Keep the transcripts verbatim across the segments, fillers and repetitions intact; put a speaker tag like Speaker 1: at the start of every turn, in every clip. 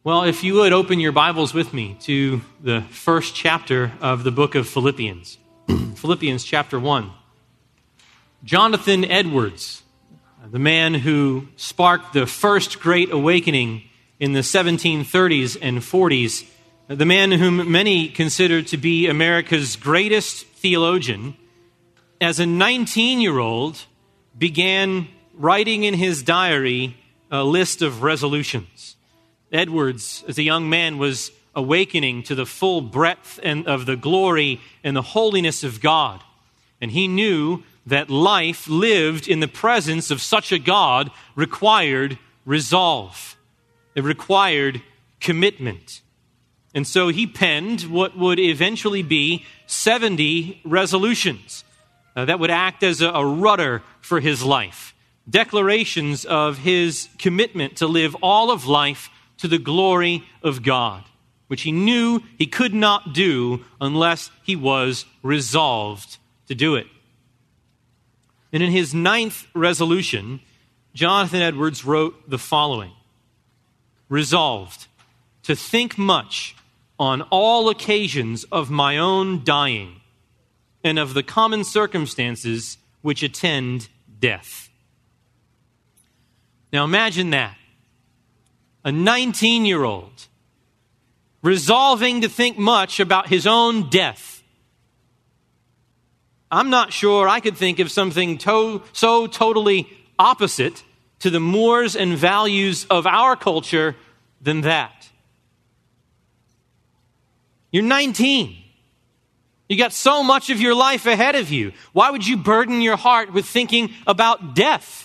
Speaker 1: Well, if you would open your Bibles with me to the first chapter of the book of Philippians. Philippians chapter one. Jonathan Edwards, the man who sparked the first great awakening in the seventeen thirties and forties, the man whom many consider to be America's greatest theologian, as a nineteen-year-old began writing in his diary a list of resolutions. Edwards, as a young man, was awakening to the full breadth and of the glory and the holiness of God. And he knew that life lived in the presence of such a God required resolve. It required commitment. And so he penned what would eventually be seventy resolutions uh, that would act as a, a rudder for his life. Declarations of his commitment to live all of life to the glory of God, which he knew he could not do unless he was resolved to do it. And in his ninth resolution, Jonathan Edwards wrote the following: resolved to think much on all occasions of my own dying and of the common circumstances which attend death. Now imagine that. A nineteen-year-old resolving to think much about his own death. I'm not sure I could think of something to- so totally opposite to the mores and values of our culture than that. You're nineteen. You got so much of your life ahead of you. Why would you burden your heart with thinking about death?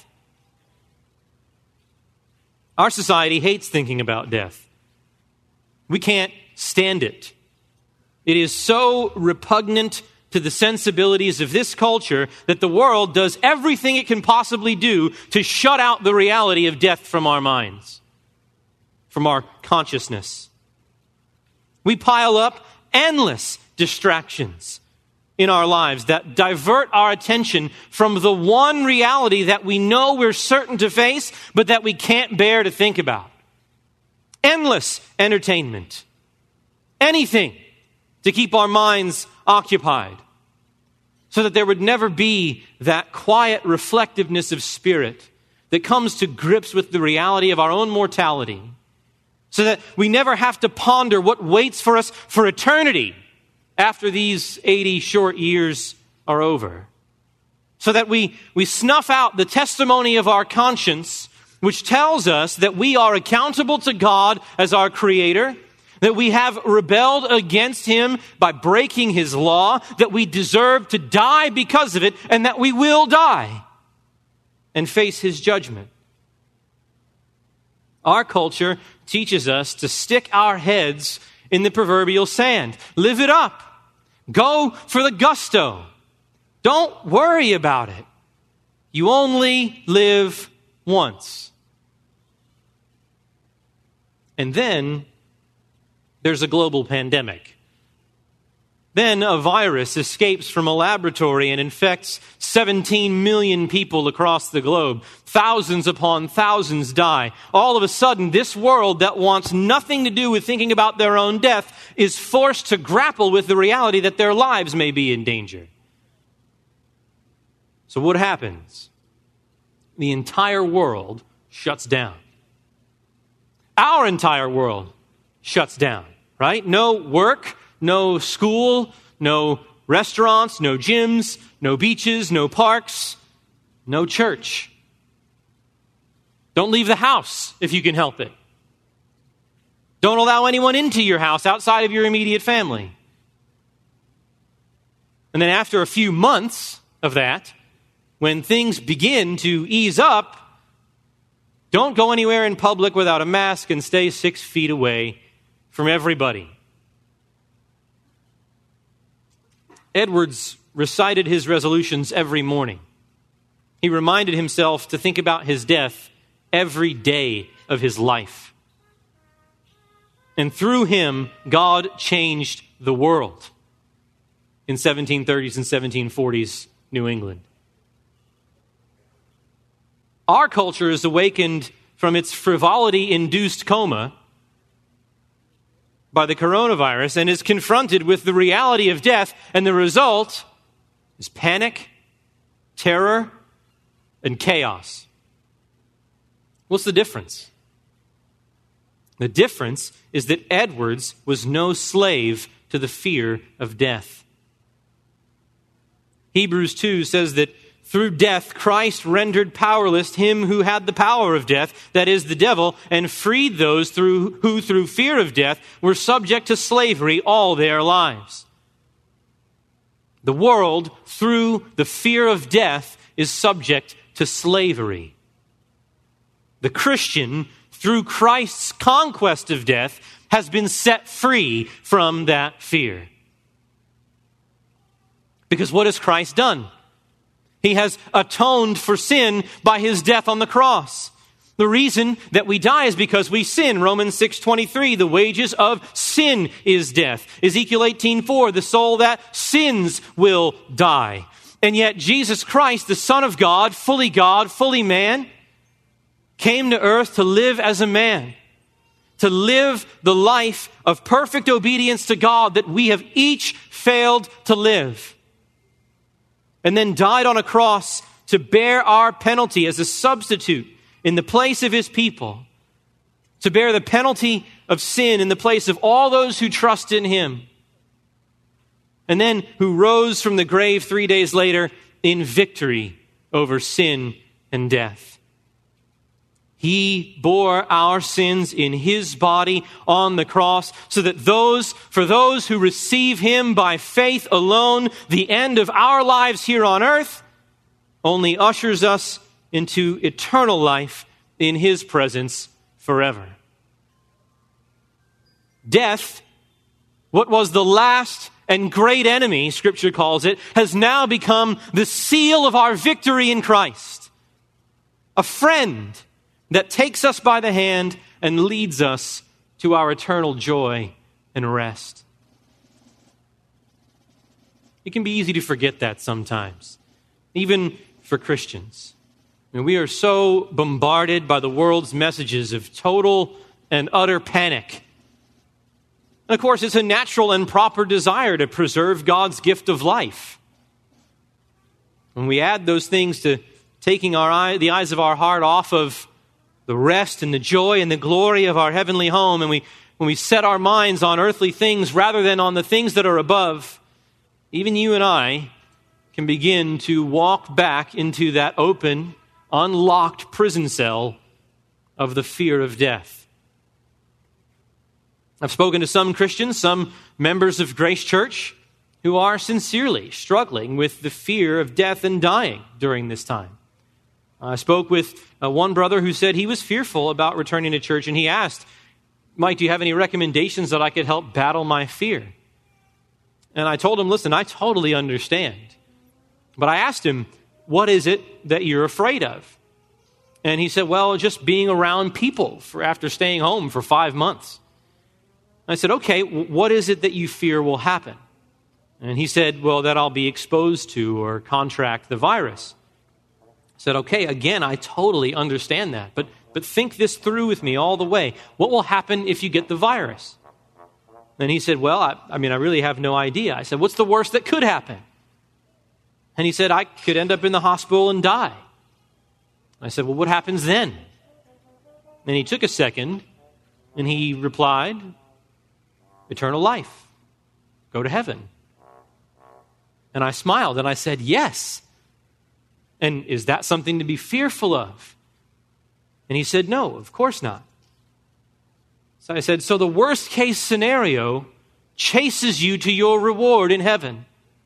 Speaker 1: Our society hates thinking about death. We can't stand it. It is so repugnant to the sensibilities of this culture that the world does everything it can possibly do to shut out the reality of death from our minds, from our consciousness. We pile up endless distractions in our lives that divert our attention from the one reality that we know we're certain to face, but that we can't bear to think about. Endless entertainment. Anything to keep our minds occupied, so that there would never be that quiet reflectiveness of spirit that comes to grips with the reality of our own mortality, so that we never have to ponder what waits for us for eternity after these eighty short years are over. So that we, we snuff out the testimony of our conscience, which tells us that we are accountable to God as our Creator, that we have rebelled against Him by breaking His law, that we deserve to die because of it, and that we will die and face His judgment. Our culture teaches us to stick our heads in the proverbial sand. Live it up. Go for the gusto. Don't worry about it. You only live once. And then there's a global pandemic. Then a virus escapes from a laboratory and infects seventeen million people across the globe. Thousands upon thousands die. All of a sudden, this world that wants nothing to do with thinking about their own death is forced to grapple with the reality that their lives may be in danger. So what happens? The entire world shuts down. Our entire world shuts down, right? No work, no school, no restaurants, no gyms, no beaches, no parks, no church. Don't leave the house if you can help it. Don't allow anyone into your house outside of your immediate family. And then after a few months of that, when things begin to ease up, don't go anywhere in public without a mask and stay six feet away from everybody. Edwards recited his resolutions every morning. He reminded himself to think about his death every day of his life. And through him, God changed the world in seventeen thirties and seventeen forties New England. Our culture is awakened from its frivolity-induced coma by the coronavirus and is confronted with the reality of death, and the result is panic, terror, and chaos. What's the difference? The difference is that Edwards was no slave to the fear of death. Hebrews two says that through death, Christ rendered powerless him who had the power of death, that is, the devil, and freed those through, who through fear of death were subject to slavery all their lives. The world, through the fear of death, is subject to slavery. The Christian, through Christ's conquest of death, has been set free from that fear. Because what has Christ done? He has atoned for sin by his death on the cross. The reason that we die is because we sin. Romans six twenty-three, the wages of sin is death. Ezekiel eighteen four, the soul that sins will die. And yet Jesus Christ, the Son of God, fully God, fully man, came to earth to live as a man, to live the life of perfect obedience to God that we have each failed to live. And then died on a cross to bear our penalty as a substitute in the place of his people, to bear the penalty of sin in the place of all those who trust in him, and then who rose from the grave three days later in victory over sin and death. He bore our sins in his body on the cross so that those, for those who receive him by faith alone, the end of our lives here on earth only ushers us into eternal life in his presence forever. Death, what was the last and great enemy, Scripture calls it, has now become the seal of our victory in Christ. A friend that takes us by the hand and leads us to our eternal joy and rest. It can be easy to forget that sometimes, even for Christians. And we are so bombarded by the world's messages of total and utter panic. And of course, it's a natural and proper desire to preserve God's gift of life. When we add those things to taking our eye, the eyes of our heart off of the rest and the joy and the glory of our heavenly home, and we when we set our minds on earthly things rather than on the things that are above, even you and I can begin to walk back into that open, unlocked prison cell of the fear of death. I've spoken to some Christians, some members of Grace Church, who are sincerely struggling with the fear of death and dying during this time. I spoke with uh, one brother who said he was fearful about returning to church, and he asked, Mike, do you have any recommendations that I could help battle my fear? And I told him, listen, I totally understand. But I asked him, what is it that you're afraid of? And he said, well, just being around people for after staying home for five months. I said, okay, what is it that you fear will happen? And he said, well, that I'll be exposed to or contract the virus. I said, okay, again, I totally understand that, but but think this through with me all the way. What will happen if you get the virus? And he said, well, I, I mean, I really have no idea. I said, what's the worst that could happen? And he said, I could end up in the hospital and die. I said, well, what happens then? And he took a second, and he replied, eternal life. Go to heaven. And I smiled, and I said, yes. And is that something to be fearful of? And he said, no, of course not. So I said, so the worst case scenario chases you to your reward in heaven.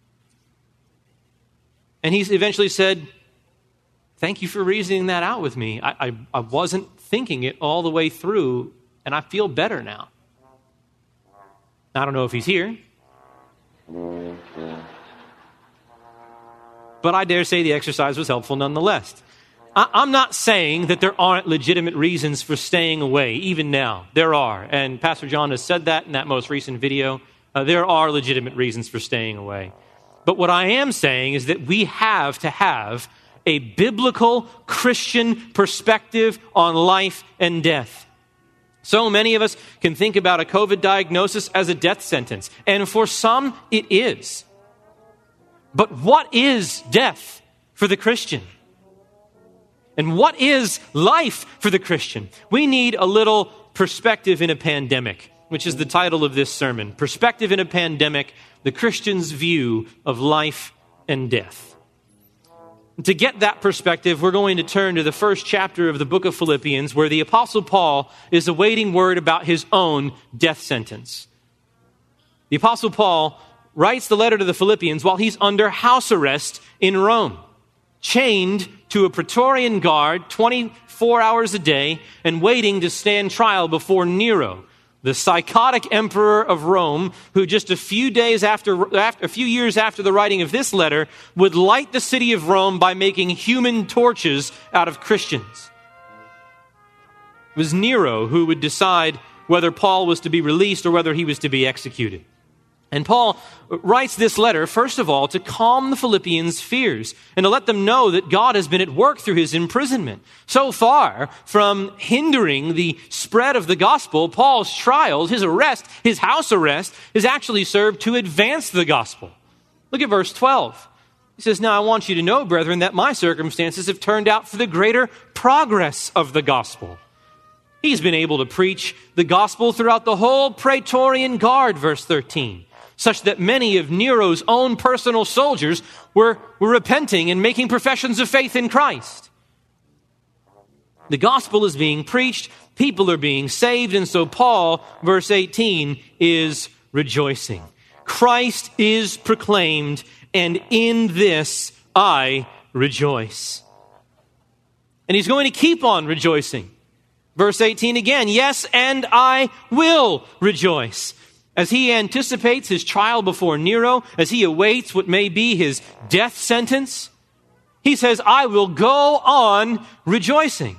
Speaker 1: And he eventually said, thank you for reasoning that out with me. I, I, I wasn't thinking it all the way through, and I feel better now. I don't know if he's here. But I dare say the exercise was helpful nonetheless. I, I'm not saying that there aren't legitimate reasons for staying away, even now. There are. And Pastor John has said that in that most recent video. Uh, there are legitimate reasons for staying away. But what I am saying is that we have to have a biblical Christian perspective on life and death. So many of us can think about a COVID diagnosis as a death sentence, and for some, it is. But what is death for the Christian? And what is life for the Christian? We need a little perspective in a pandemic, which is the title of this sermon. Perspective in a Pandemic, the Christian's view of life and death. To get that perspective, we're going to turn to the first chapter of the book of Philippians, where the Apostle Paul is awaiting word about his own death sentence. The Apostle Paul writes the letter to the Philippians while he's under house arrest in Rome, chained to a Praetorian guard twenty-four hours a day and waiting to stand trial before Nero, the psychotic emperor of Rome, who just a few days after, after, a few years after the writing of this letter, would light the city of Rome by making human torches out of Christians. It was Nero who would decide whether Paul was to be released or whether he was to be executed. And Paul writes this letter, first of all, to calm the Philippians' fears and to let them know that God has been at work through his imprisonment. So far from hindering the spread of the gospel, Paul's trials, his arrest, his house arrest, has actually served to advance the gospel. Look at verse twelve. He says, "Now I want you to know, brethren, that my circumstances have turned out for the greater progress of the gospel." He's been able to preach the gospel throughout the whole Praetorian Guard, verse thirteen. Such that many of Nero's own personal soldiers were, were repenting and making professions of faith in Christ. The gospel is being preached, people are being saved, and so Paul, verse eighteen, is rejoicing. Christ is proclaimed, and in this I rejoice. And he's going to keep on rejoicing. Verse eighteen again, "Yes, and I will rejoice." As he anticipates his trial before Nero, as he awaits what may be his death sentence, he says, "I will go on rejoicing."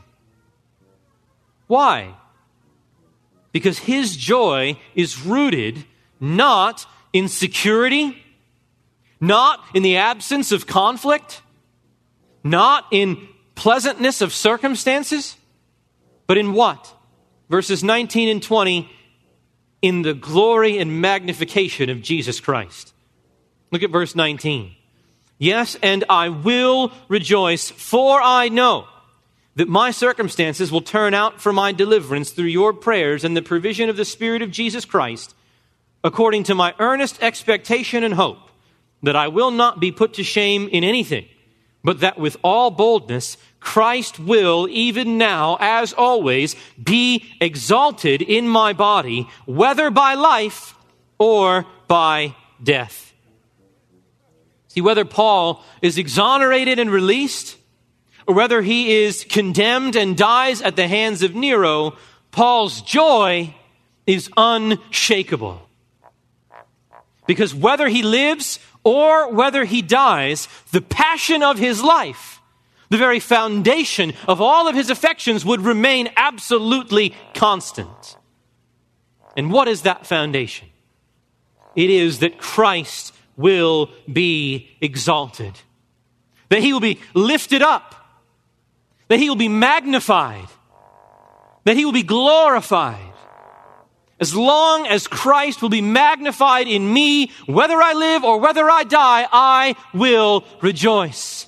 Speaker 1: Why? Because his joy is rooted not in security, not in the absence of conflict, not in pleasantness of circumstances, but in what? Verses nineteen and twenty, in the glory and magnification of Jesus Christ. Look at verse nineteen. "Yes, and I will rejoice, for I know that my circumstances will turn out for my deliverance through your prayers and the provision of the Spirit of Jesus Christ, according to my earnest expectation and hope, that I will not be put to shame in anything, but that with all boldness Christ will, even now, as always, be exalted in my body, whether by life or by death." See, whether Paul is exonerated and released, or whether he is condemned and dies at the hands of Nero, Paul's joy is unshakable. Because whether he lives or whether he dies, the passion of his life, the very foundation of all of his affections, would remain absolutely constant. And what is that foundation? It is that Christ will be exalted, that he will be lifted up, that he will be magnified, that he will be glorified. As long as Christ will be magnified in me, whether I live or whether I die, I will rejoice.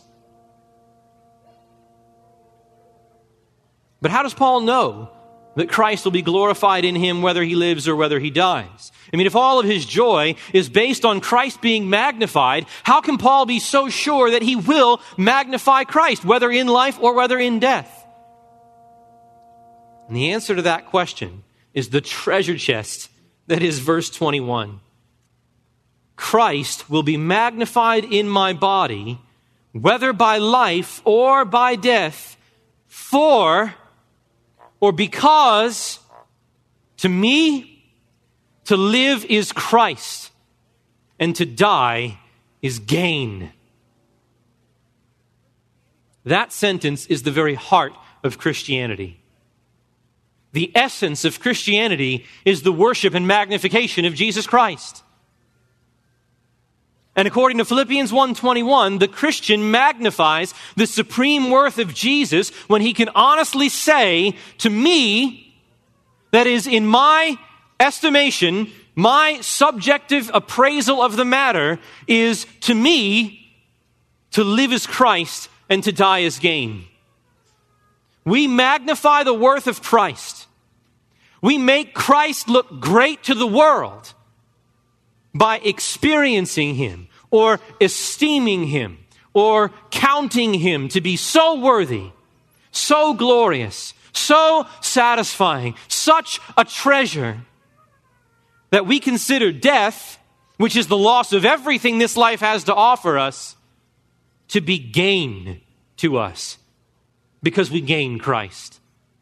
Speaker 1: But how does Paul know that Christ will be glorified in him whether he lives or whether he dies? I mean, if all of his joy is based on Christ being magnified, how can Paul be so sure that he will magnify Christ, whether in life or whether in death? And the answer to that question is the treasure chest that is verse twenty-one. "Christ will be magnified in my body, whether by life or by death, for or because to me to live is Christ, and to die is gain." That sentence is the very heart of Christianity. The essence of Christianity is the worship and magnification of Jesus Christ. And according to Philippians one twenty-one, the Christian magnifies the supreme worth of Jesus when he can honestly say, "To me, That is, in my estimation, my subjective appraisal of the matter is, to me, to live as Christ and to die as gain. We magnify the worth of Christ. We make Christ look great to the world by experiencing him or esteeming him or counting him to be so worthy, so glorious, so satisfying, such a treasure that we consider death, which is the loss of everything this life has to offer us, to be gain to us because we gain Christ.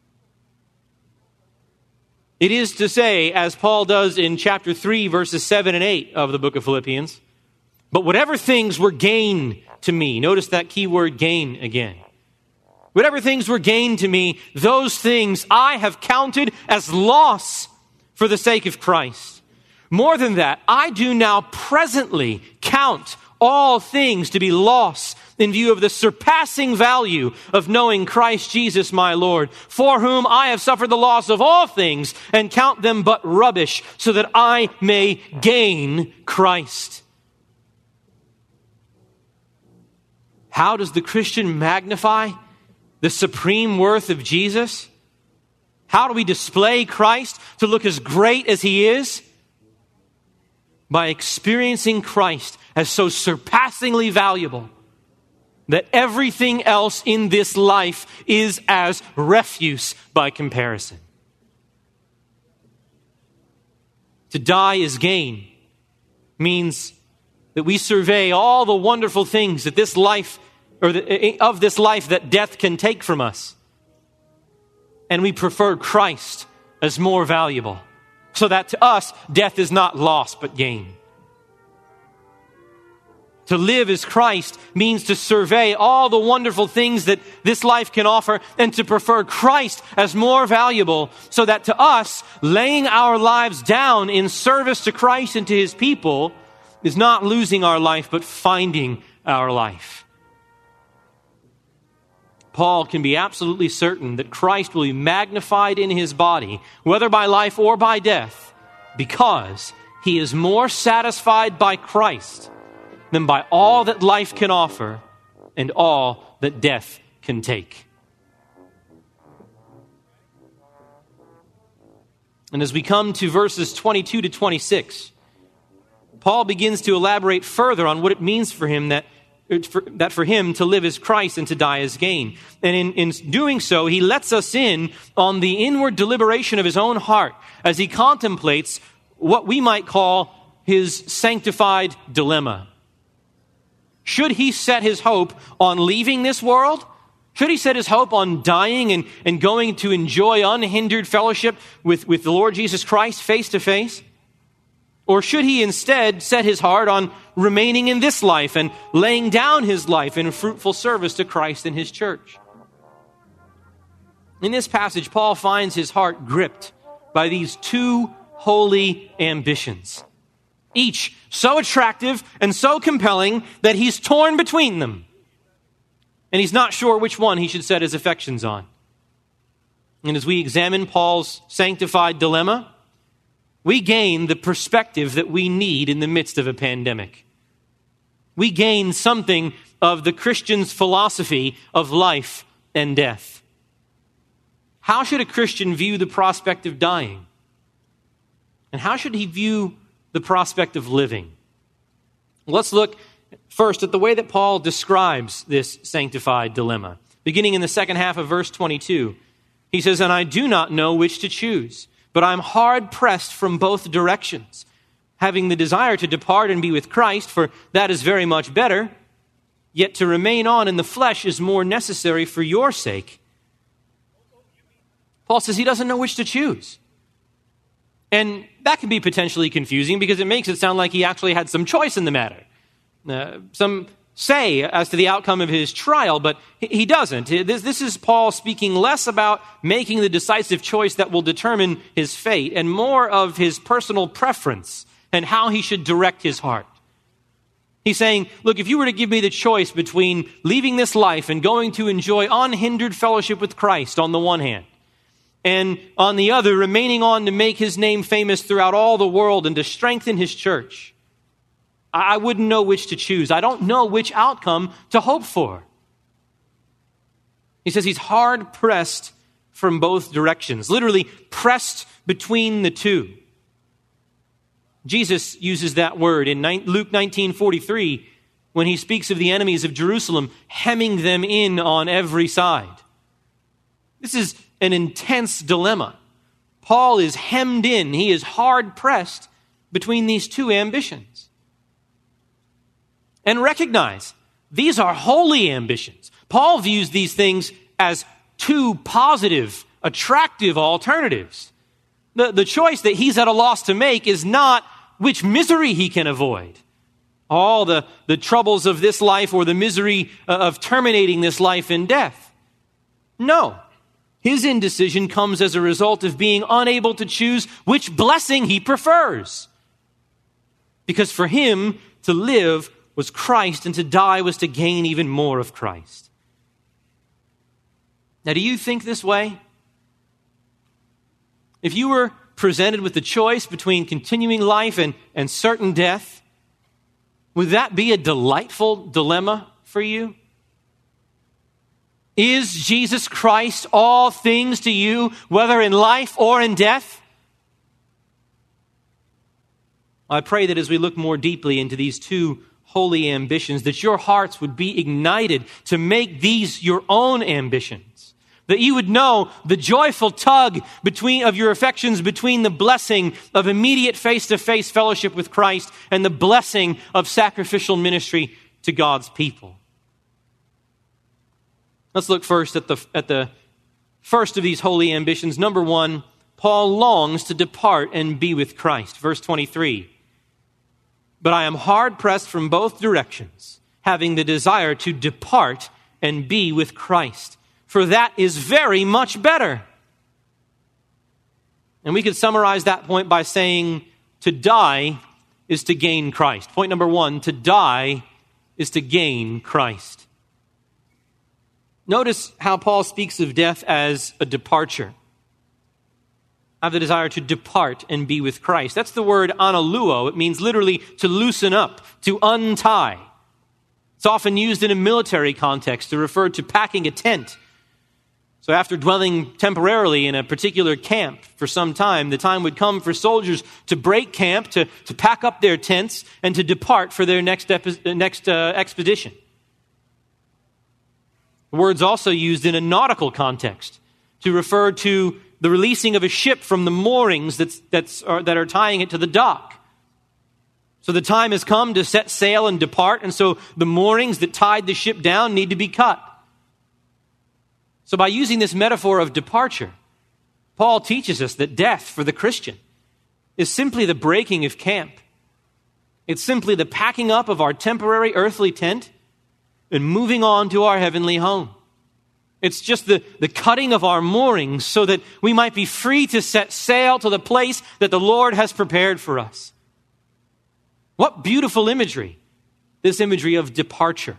Speaker 1: It is to say, as Paul does in chapter three, verses seven and eight of the book of Philippians, but whatever things were gain to me, notice that key word gain again. Whatever things were gain to me, those things I have counted as loss for the sake of Christ. More than that, I do now presently count all things to be loss in view of the surpassing value of knowing Christ Jesus my Lord, for whom I have suffered the loss of all things and count them but rubbish, so that I may gain Christ. How does the Christian magnify the supreme worth of Jesus? How do we display Christ to look as great as he is? By experiencing Christ as so surpassingly valuable that everything else in this life is as refuse by comparison. To die as gain means that we survey all the wonderful things that this life, or the, of this life that death can take from us, and we prefer Christ as more valuable, so that to us death is not loss but gain. To live as Christ means to survey all the wonderful things that this life can offer and to prefer Christ as more valuable, so that to us, laying our lives down in service to Christ and to his people is not losing our life, but finding our life. Paul can be absolutely certain that Christ will be magnified in his body, whether by life or by death, because he is more satisfied by Christ than by all that life can offer and all that death can take. And as we come to verses twenty-two to twenty-six, Paul begins to elaborate further on what it means for him that, for, that for him to live as Christ and to die as gain. And in, in doing so, he lets us in on the inward deliberation of his own heart as he contemplates what we might call his sanctified dilemma. Should he set his hope on leaving this world? Should he set his hope on dying and, and going to enjoy unhindered fellowship with, with the Lord Jesus Christ face to face? Or should he instead set his heart on remaining in this life and laying down his life in fruitful service to Christ and his church? In this passage, Paul finds his heart gripped by these two holy ambitions, each so attractive and so compelling that he's torn between them. And he's not sure which one he should set his affections on. And as we examine Paul's sanctified dilemma, we gain the perspective that we need in the midst of a pandemic. We gain something of the Christian's philosophy of life and death. How should a Christian view the prospect of dying? And how should he view the prospect of living? Let's look first at the way that Paul describes this sanctified dilemma. Beginning in the second half of verse twenty-two, he says, "And I do not know which to choose, but I'm hard pressed from both directions, having the desire to depart and be with Christ, for that is very much better. Yet to remain on in the flesh is more necessary for your sake." Paul says he doesn't know which to choose. And that can be potentially confusing because it makes it sound like he actually had some choice in the matter. Uh, some say as to the outcome of his trial, but he doesn't. This, this is Paul speaking less about making the decisive choice that will determine his fate and more of his personal preference and how he should direct his heart. He's saying, look, if you were to give me the choice between leaving this life and going to enjoy unhindered fellowship with Christ on the one hand, and on the other, remaining on to make his name famous throughout all the world and to strengthen his church. I wouldn't know which to choose. I don't know which outcome to hope for. He says he's hard-pressed from both directions, literally pressed between the two. Jesus uses that word in Luke nineteen forty-three when he speaks of the enemies of Jerusalem hemming them in on every side. This is an intense dilemma. Paul is hemmed in. He is hard-pressed between these two ambitions. And recognize, these are holy ambitions. Paul views these things as two positive, attractive alternatives. The, the choice that he's at a loss to make is not which misery he can avoid. All the, the troubles of this life or the misery of terminating this life in death. No. His indecision comes as a result of being unable to choose which blessing he prefers. Because for him, to live was Christ, and to die was to gain even more of Christ. Now, do you think this way? If you were presented with the choice between continuing life and, and certain death, would that be a delightful dilemma for you? Is Jesus Christ all things to you, whether in life or in death? I pray that as we look more deeply into these two holy ambitions, that your hearts would be ignited to make these your own ambitions. That you would know the joyful tug between of your affections between the blessing of immediate face-to-face fellowship with Christ and the blessing of sacrificial ministry to God's people. Let's look first at the, at the first of these holy ambitions. Number one, Paul longs to depart and be with Christ. Verse twenty-three. But I am hard-pressed from both directions, having the desire to depart and be with Christ. For that is very much better. And we could summarize that point by saying to die is to gain Christ. Point number one, to die is to gain Christ. Notice how Paul speaks of death as a departure. I have the desire to depart and be with Christ. That's the word analuo. It means literally to loosen up, to untie. It's often used in a military context to refer to packing a tent. So after dwelling temporarily in a particular camp for some time, the time would come for soldiers to break camp, to, to pack up their tents, and to depart for their next, epi- next uh, expedition. The word's also used in a nautical context to refer to the releasing of a ship from the moorings that's, that's, are, that are tying it to the dock. So the time has come to set sail and depart, and so the moorings that tied the ship down need to be cut. So by using this metaphor of departure, Paul teaches us that death for the Christian is simply the breaking of camp. It's simply the packing up of our temporary earthly tent and moving on to our heavenly home. It's just the, the cutting of our moorings so that we might be free to set sail to the place that the Lord has prepared for us. What beautiful imagery, this imagery of departure.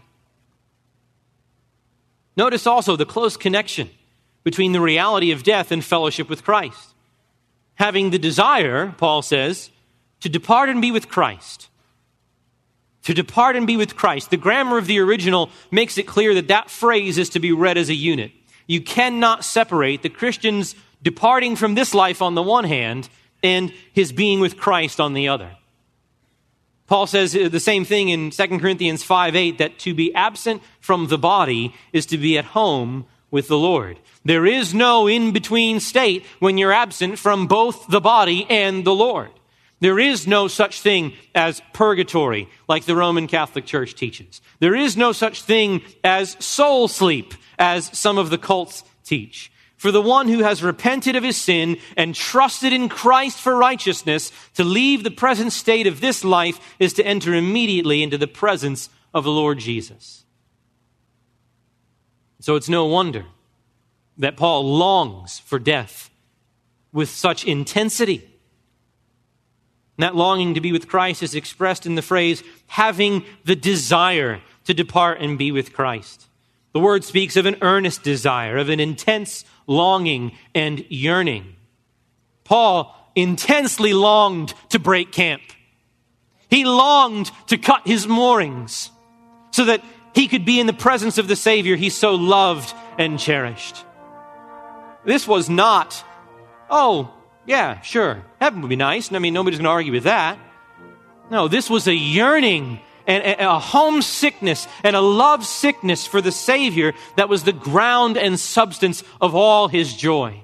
Speaker 1: Notice also the close connection between the reality of death and fellowship with Christ. Having the desire, Paul says, to depart and be with Christ. To depart and be with Christ. The grammar of the original makes it clear that that phrase is to be read as a unit. You cannot separate the Christian's departing from this life on the one hand and his being with Christ on the other. Paul says the same thing in Second Corinthians five eight, that to be absent from the body is to be at home with the Lord. There is no in-between state when you're absent from both the body and the Lord. There is no such thing as purgatory, like the Roman Catholic Church teaches. There is no such thing as soul sleep, as some of the cults teach. For the one who has repented of his sin and trusted in Christ for righteousness, to leave the present state of this life is to enter immediately into the presence of the Lord Jesus. So it's no wonder that Paul longs for death with such intensity. And that longing to be with Christ is expressed in the phrase, having the desire to depart and be with Christ. The word speaks of an earnest desire, of an intense longing and yearning. Paul intensely longed to break camp. He longed to cut his moorings so that he could be in the presence of the Savior he so loved and cherished. This was not, oh, yeah, sure, heaven would be nice. I mean, nobody's going to argue with that. No, this was a yearning and a homesickness and a love sickness for the Savior that was the ground and substance of all his joy.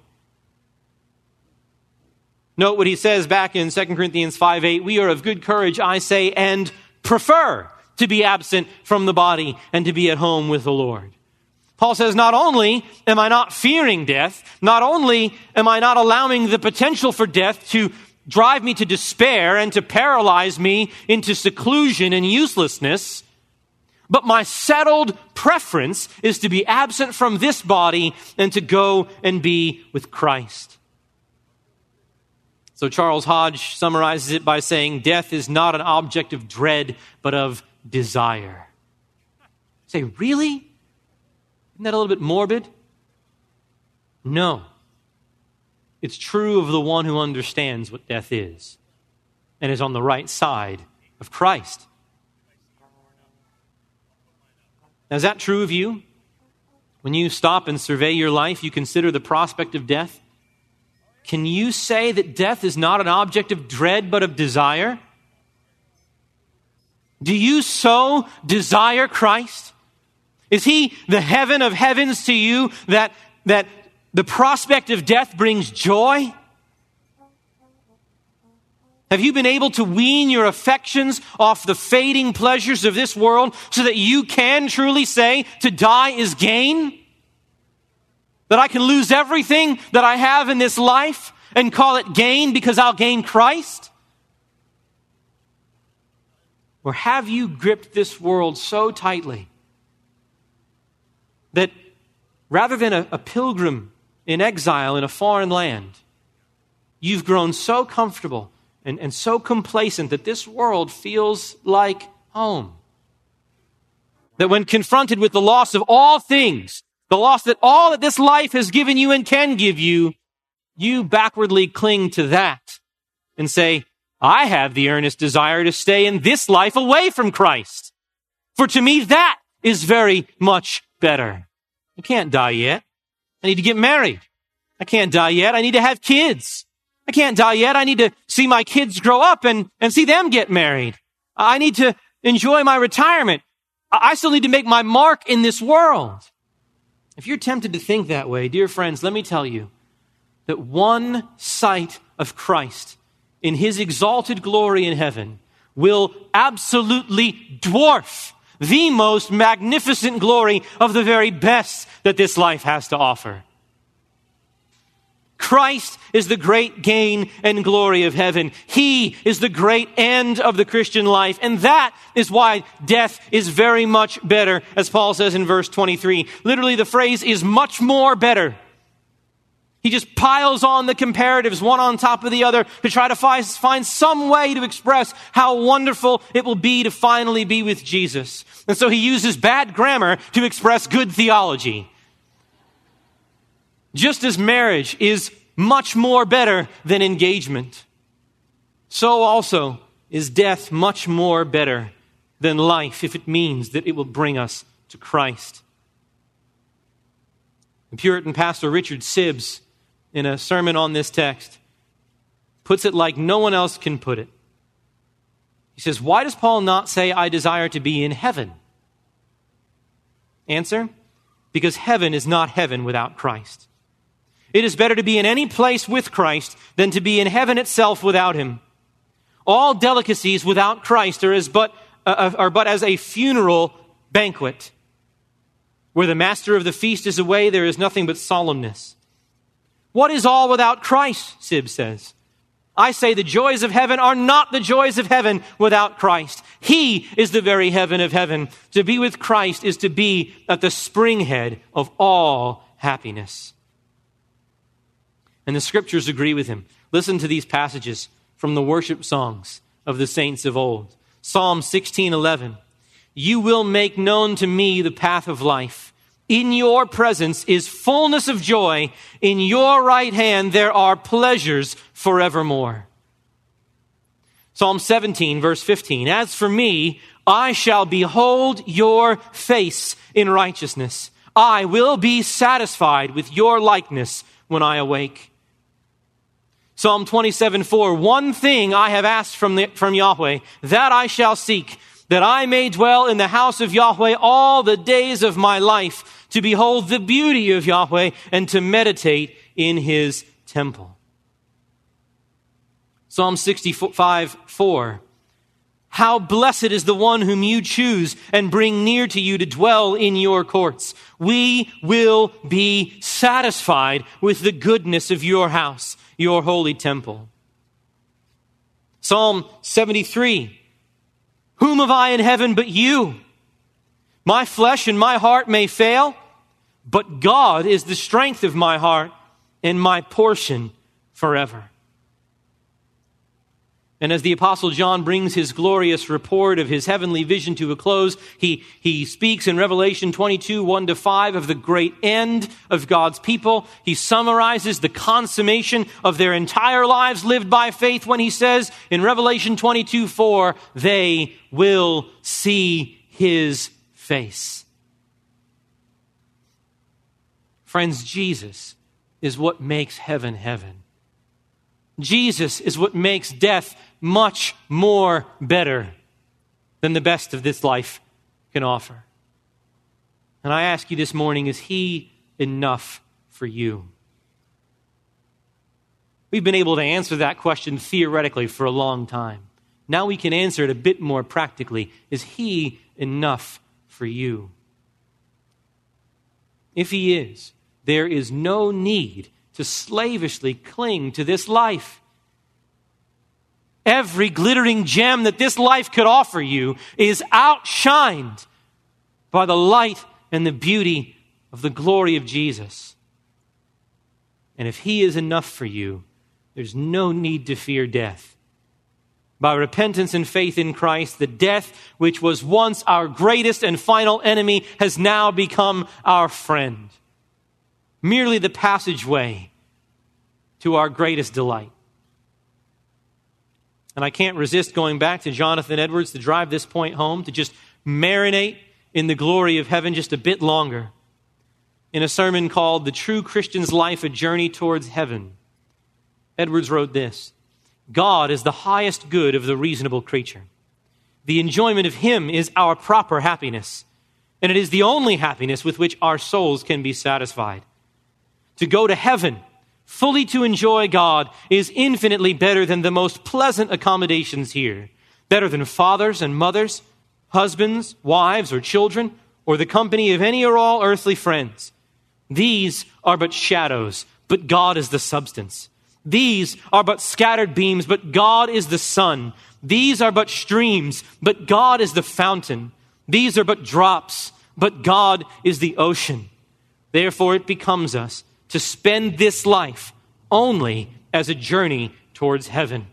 Speaker 1: Note what he says back in Second Corinthians five eight, we are of good courage, I say, and prefer to be absent from the body and to be at home with the Lord. Paul says, not only am I not fearing death, not only am I not allowing the potential for death to drive me to despair and to paralyze me into seclusion and uselessness, but my settled preference is to be absent from this body and to go and be with Christ. So Charles Hodge summarizes it by saying, death is not an object of dread, but of desire. Say, really? Isn't that a little bit morbid? No. It's true of the one who understands what death is and is on the right side of Christ. Now, is that true of you? When you stop and survey your life, you consider the prospect of death. Can you say that death is not an object of dread, but of desire? Do you so desire Christ? Is he the heaven of heavens to you that, that the prospect of death brings joy? Have you been able to wean your affections off the fading pleasures of this world so that you can truly say to die is gain? That I can lose everything that I have in this life and call it gain because I'll gain Christ? Or have you gripped this world so tightly that rather than a, a pilgrim in exile in a foreign land, you've grown so comfortable and, and so complacent that this world feels like home? That when confronted with the loss of all things, the loss that all that this life has given you and can give you, you backwardly cling to that and say, I have the earnest desire to stay in this life away from Christ. For to me, that is very much better. I can't die yet. I need to get married. I can't die yet. I need to have kids. I can't die yet. I need to see my kids grow up and, and see them get married. I need to enjoy my retirement. I still need to make my mark in this world. If you're tempted to think that way, dear friends, let me tell you that one sight of Christ in his exalted glory in heaven will absolutely dwarf the most magnificent glory of the very best that this life has to offer. Christ is the great gain and glory of heaven. He is the great end of the Christian life. And that is why death is very much better, as Paul says in verse twenty-three. Literally, the phrase is much more better. He just piles on the comparatives one on top of the other to try to find, find some way to express how wonderful it will be to finally be with Jesus. And so he uses bad grammar to express good theology. Just as marriage is much more better than engagement, so also is death much more better than life if it means that it will bring us to Christ. The Puritan pastor Richard Sibbes, in a sermon on this text, puts it like no one else can put it. He says, why does Paul not say, I desire to be in heaven? Answer, because heaven is not heaven without Christ. It is better to be in any place with Christ than to be in heaven itself without him. All delicacies without Christ are, as but, uh, are but as a funeral banquet. Where the master of the feast is away, there is nothing but solemnness. What is all without Christ, Sibbes says? I say the joys of heaven are not the joys of heaven without Christ. He is the very heaven of heaven. To be with Christ is to be at the springhead of all happiness. And the scriptures agree with him. Listen to these passages from the worship songs of the saints of old. Psalm sixteen eleven. You will make known to me the path of life. In your presence is fullness of joy. In your right hand there are pleasures forevermore. Psalm seventeen, verse fifteen. As for me, I shall behold your face in righteousness. I will be satisfied with your likeness when I awake. Psalm twenty-seven, four. One thing I have asked from, the, from Yahweh, that I shall seek, that I may dwell in the house of Yahweh all the days of my life, to behold the beauty of Yahweh and to meditate in his temple. Psalm sixty-five, four. How blessed is the one whom you choose and bring near to you to dwell in your courts. We will be satisfied with the goodness of your house, your holy temple. Psalm seventy-three. Whom have I in heaven but you? My flesh and my heart may fail, but God is the strength of my heart and my portion forever. And as the Apostle John brings his glorious report of his heavenly vision to a close, he, he speaks in Revelation twenty-two, one to five of the great end of God's people. He summarizes the consummation of their entire lives lived by faith when he says in Revelation twenty-two, four, they will see his face. Friends, Jesus is what makes heaven heaven. Jesus is what makes death much more better than the best of this life can offer. And I ask you this morning, is he enough for you? We've been able to answer that question theoretically for a long time. Now we can answer it a bit more practically. Is he enough for you? If he is, there is no need to slavishly cling to this life. Every glittering gem that this life could offer you is outshined by the light and the beauty of the glory of Jesus. And if he is enough for you, there's no need to fear death. By repentance and faith in Christ, the death which was once our greatest and final enemy has now become our friend. Merely the passageway to our greatest delight. And I can't resist going back to Jonathan Edwards to drive this point home, to just marinate in the glory of heaven just a bit longer. In a sermon called The True Christian's Life, A Journey Towards Heaven, Edwards wrote this: God is the highest good of the reasonable creature. The enjoyment of him is our proper happiness, and it is the only happiness with which our souls can be satisfied. To go to heaven, fully to enjoy God, is infinitely better than the most pleasant accommodations here. Better than fathers and mothers, husbands, wives, or children, or the company of any or all earthly friends. These are but shadows, but God is the substance. These are but scattered beams, but God is the sun. These are but streams, but God is the fountain. These are but drops, but God is the ocean. Therefore it becomes us to spend this life only as a journey towards heaven.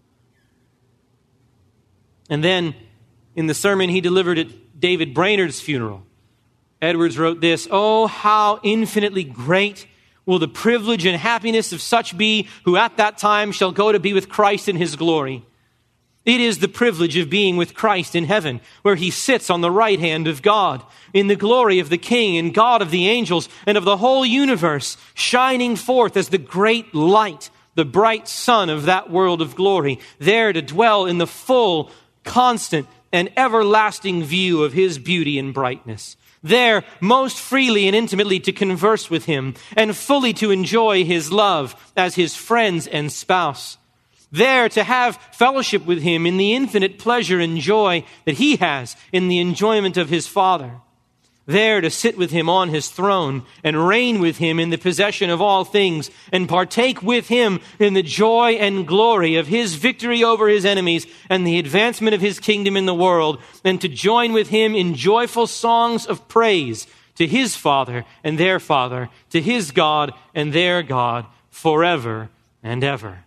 Speaker 1: And then, in the sermon he delivered at David Brainerd's funeral, Edwards wrote this: "Oh, how infinitely great will the privilege and happiness of such be who at that time shall go to be with Christ in his glory. It is the privilege of being with Christ in heaven, where he sits on the right hand of God, in the glory of the King and God of the angels and of the whole universe, shining forth as the great light, the bright sun of that world of glory, there to dwell in the full, constant, and everlasting view of his beauty and brightness. There, most freely and intimately to converse with him, and fully to enjoy his love as his friends and spouse. There to have fellowship with him in the infinite pleasure and joy that he has in the enjoyment of his Father. There to sit with him on his throne and reign with him in the possession of all things and partake with him in the joy and glory of his victory over his enemies and the advancement of his kingdom in the world, and to join with him in joyful songs of praise to his Father and their Father, to his God and their God, forever and ever."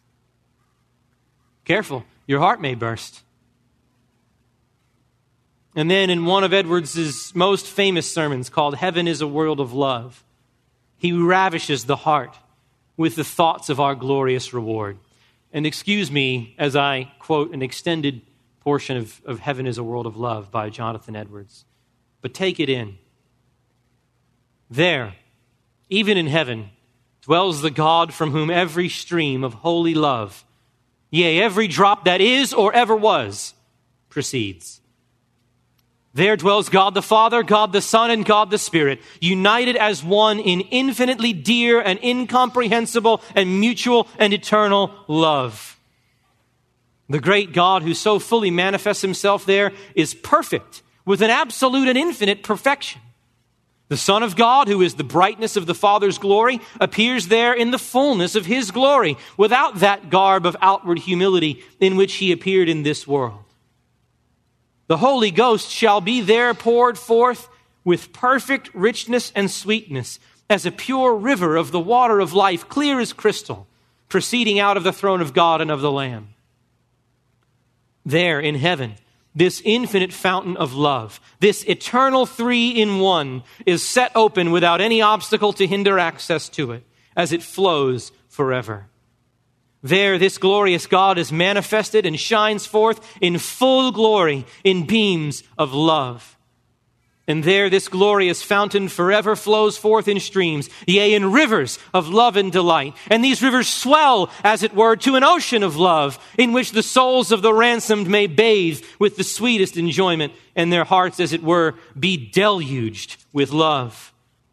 Speaker 1: Careful, your heart may burst. And then in one of Edwards' most famous sermons called Heaven is a World of Love, he ravishes the heart with the thoughts of our glorious reward. And excuse me as I quote an extended portion of, of Heaven is a World of Love by Jonathan Edwards. But take it in. There, even in heaven, dwells the God from whom every stream of holy love, yea, every drop that is or ever was, proceeds. There dwells God the Father, God the Son, and God the Spirit, united as one in infinitely dear and incomprehensible and mutual and eternal love. The great God who so fully manifests himself there is perfect with an absolute and infinite perfection. The Son of God, who is the brightness of the Father's glory, appears there in the fullness of his glory, without that garb of outward humility in which he appeared in this world. The Holy Ghost shall be there poured forth with perfect richness and sweetness, as a pure river of the water of life, clear as crystal, proceeding out of the throne of God and of the Lamb. There in heaven, this infinite fountain of love, this eternal three in one, is set open without any obstacle to hinder access to it, as it flows forever. There, this glorious God is manifested and shines forth in full glory in beams of love. And there, this glorious fountain forever flows forth in streams, yea, in rivers of love and delight. And these rivers swell, as it were, to an ocean of love, in which the souls of the ransomed may bathe with the sweetest enjoyment, and their hearts, as it were, be deluged with love.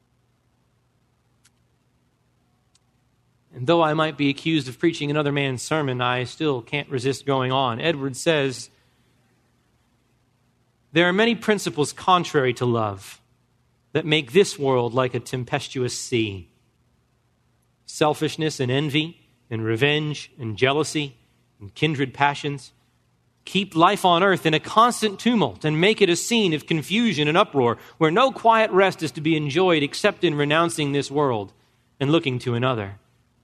Speaker 1: And though I might be accused of preaching another man's sermon, I still can't resist going on. Edwards says, there are many principles contrary to love that make this world like a tempestuous sea. Selfishness and envy and revenge and jealousy and kindred passions keep life on earth in a constant tumult and make it a scene of confusion and uproar where no quiet rest is to be enjoyed except in renouncing this world and looking to another.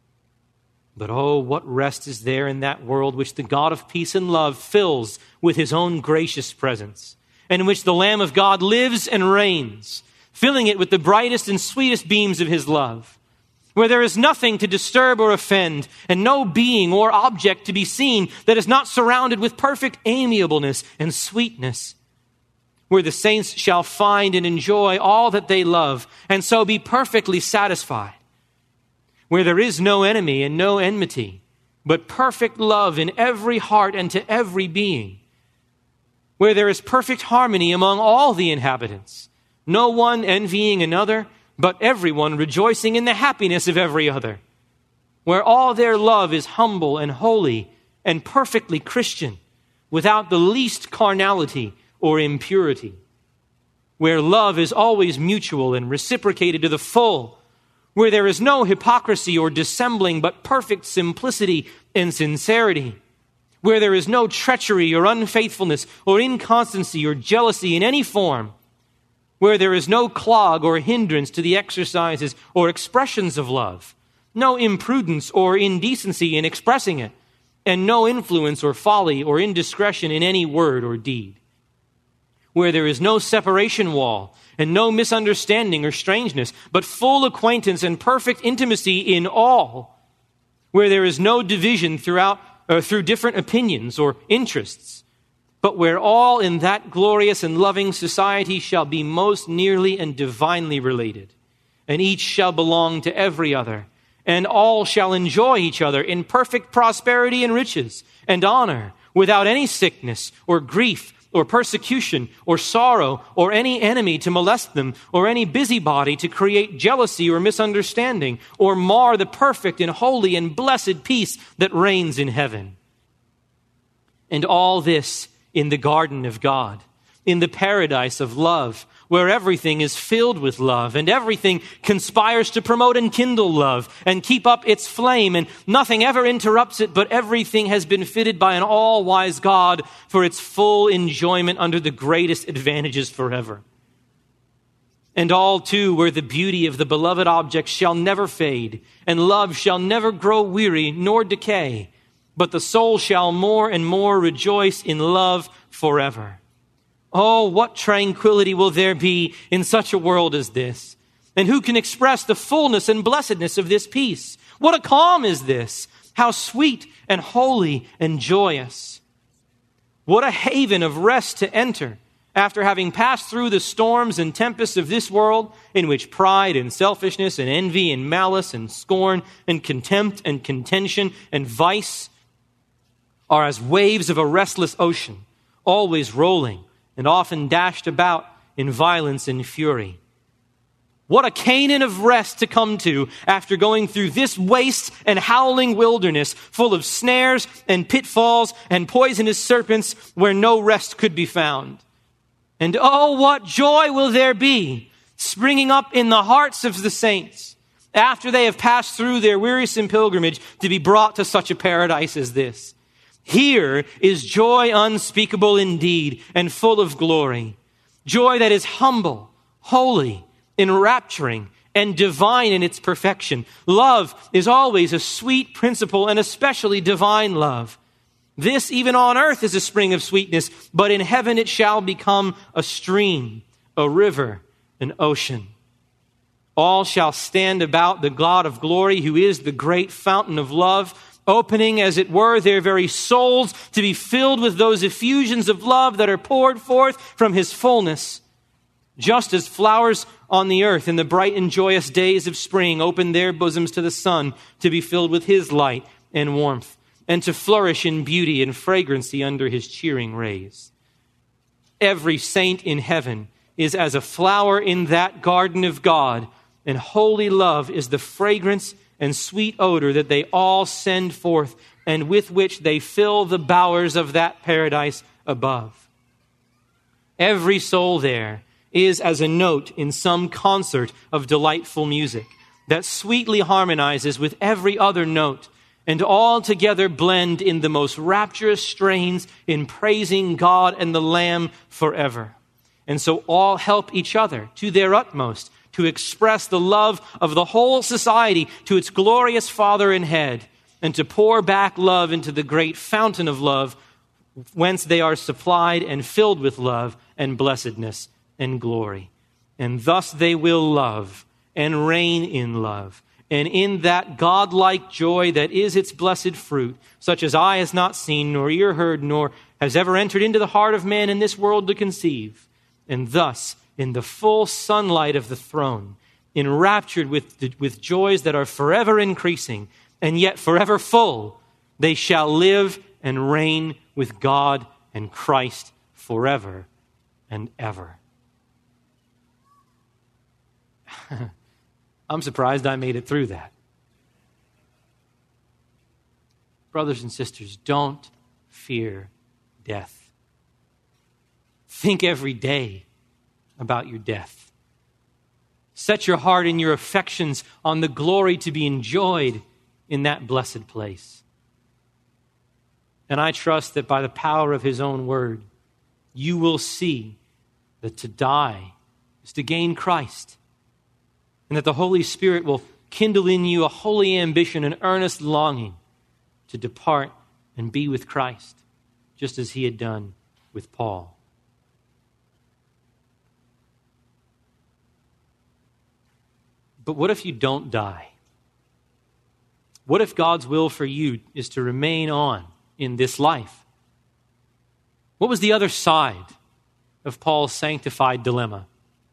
Speaker 1: But oh, what rest is there in that world which the God of peace and love fills with his own gracious presence, and in which the Lamb of God lives and reigns, filling it with the brightest and sweetest beams of his love, where there is nothing to disturb or offend, and no being or object to be seen that is not surrounded with perfect amiableness and sweetness, where the saints shall find and enjoy all that they love, and so be perfectly satisfied, where there is no enemy and no enmity, but perfect love in every heart and to every being, where there is perfect harmony among all the inhabitants, no one envying another, but everyone rejoicing in the happiness of every other, where all their love is humble and holy and perfectly Christian, without the least carnality or impurity, where love is always mutual and reciprocated to the full, where there is no hypocrisy or dissembling, but perfect simplicity and sincerity, where there is no treachery or unfaithfulness or inconstancy or jealousy in any form, where there is no clog or hindrance to the exercises or expressions of love, no imprudence or indecency in expressing it, and no influence or folly or indiscretion in any word or deed, where there is no separation wall and no misunderstanding or strangeness, but full acquaintance and perfect intimacy in all, where there is no division throughout or through different opinions or interests, but where all in that glorious and loving society shall be most nearly and divinely related, and each shall belong to every other, and all shall enjoy each other in perfect prosperity and riches and honor, without any sickness or grief or persecution or sorrow or any enemy to molest them or any busybody to create jealousy or misunderstanding or mar the perfect and holy and blessed peace that reigns in heaven. And all this in the garden of God, in the paradise of love, where everything is filled with love and everything conspires to promote and kindle love and keep up its flame, and nothing ever interrupts it, but everything has been fitted by an all-wise God for its full enjoyment under the greatest advantages forever. And all, too, where the beauty of the beloved object shall never fade, and love shall never grow weary nor decay, but the soul shall more and more rejoice in love forever. Oh, what tranquility will there be in such a world as this? And who can express the fullness and blessedness of this peace? What a calm is this! How sweet and holy and joyous! What a haven of rest to enter after having passed through the storms and tempests of this world, in which pride and selfishness and envy and malice and scorn and contempt and contention and vice are as waves of a restless ocean, always rolling and often dashed about in violence and fury. What a Canaan of rest to come to after going through this waste and howling wilderness full of snares and pitfalls and poisonous serpents where no rest could be found. And oh, what joy will there be springing up in the hearts of the saints after they have passed through their wearisome pilgrimage to be brought to such a paradise as this. Here is joy unspeakable indeed and full of glory. Joy that is humble, holy, enrapturing, and divine in its perfection. Love is always a sweet principle and especially divine love. This, even on earth, is a spring of sweetness, but in heaven it shall become a stream, a river, an ocean. All shall stand about the God of glory, who is the great fountain of love, opening, as it were, their very souls to be filled with those effusions of love that are poured forth from his fullness. Just as flowers on the earth in the bright and joyous days of spring open their bosoms to the sun to be filled with his light and warmth, and to flourish in beauty and fragrancy under his cheering rays. Every saint in heaven is as a flower in that garden of God, and holy love is the fragrance and sweet odor that they all send forth, and with which they fill the bowers of that paradise above. Every soul there is as a note in some concert of delightful music that sweetly harmonizes with every other note, and all together blend in the most rapturous strains in praising God and the Lamb forever. And so all help each other to their utmost to express the love of the whole society to its glorious Father and Head, and to pour back love into the great fountain of love, whence they are supplied and filled with love and blessedness and glory. And thus they will love and reign in love, and in that godlike joy that is its blessed fruit, such as eye has not seen, nor ear heard, nor has ever entered into the heart of man in this world to conceive. And thus, in the full sunlight of the throne, enraptured with, with joys that are forever increasing, and yet forever full, they shall live and reign with God and Christ forever and ever. I'm surprised I made it through that. Brothers and sisters, don't fear death. Think every day about your death. Set your heart and your affections on the glory to be enjoyed in that blessed place. And I trust that by the power of his own word, you will see that to die is to gain Christ, and that the Holy Spirit will kindle in you a holy ambition and earnest longing to depart and be with Christ, just as he had done with Paul. But what if you don't die? What if God's will for you is to remain on in this life? What was the other side of Paul's sanctified dilemma?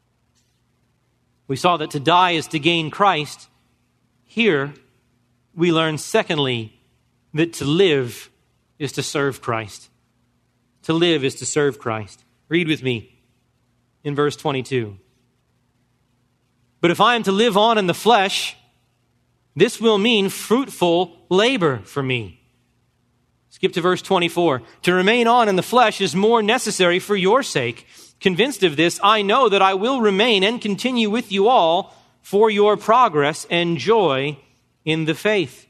Speaker 1: We saw that to die is to gain Christ. Here, we learn, secondly, that to live is to serve Christ. To live is to serve Christ. Read with me in verse twenty-two. But if I am to live on in the flesh, this will mean fruitful labor for me. Skip to verse twenty-four. To remain on in the flesh is more necessary for your sake. Convinced of this, I know that I will remain and continue with you all for your progress and joy in the faith.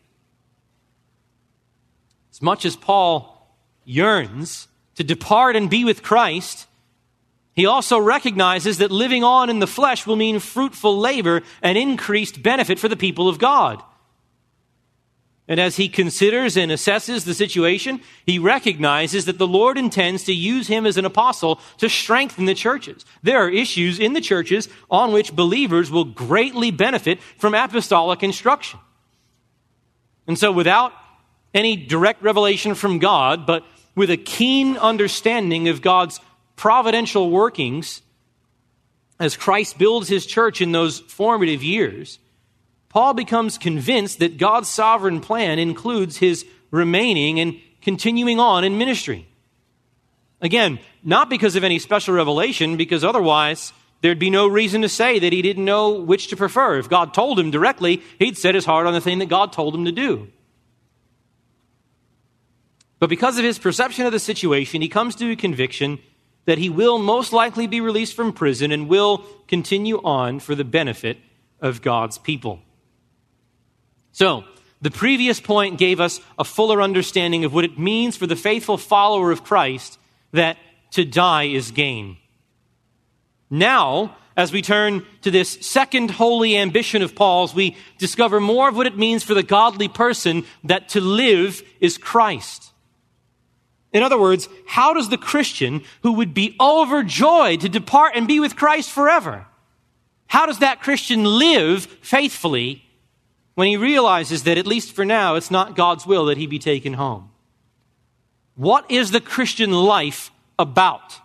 Speaker 1: As much as Paul yearns to depart and be with Christ, he also recognizes that living on in the flesh will mean fruitful labor and increased benefit for the people of God. And as he considers and assesses the situation, he recognizes that the Lord intends to use him as an apostle to strengthen the churches. There are issues in the churches on which believers will greatly benefit from apostolic instruction. And so without any direct revelation from God, but with a keen understanding of God's providential workings as Christ builds his church in those formative years, Paul becomes convinced that God's sovereign plan includes his remaining and continuing on in ministry. Again, not because of any special revelation, because otherwise there'd be no reason to say that he didn't know which to prefer. If God told him directly, he'd set his heart on the thing that God told him to do. But because of his perception of the situation, he comes to a conviction that he will most likely be released from prison and will continue on for the benefit of God's people. So, the previous point gave us a fuller understanding of what it means for the faithful follower of Christ that to die is gain. Now, as we turn to this second holy ambition of Paul's, we discover more of what it means for the godly person that to live is Christ. In other words, how does the Christian who would be overjoyed to depart and be with Christ forever, how does that Christian live faithfully when he realizes that, at least for now, it's not God's will that he be taken home? What is the Christian life about?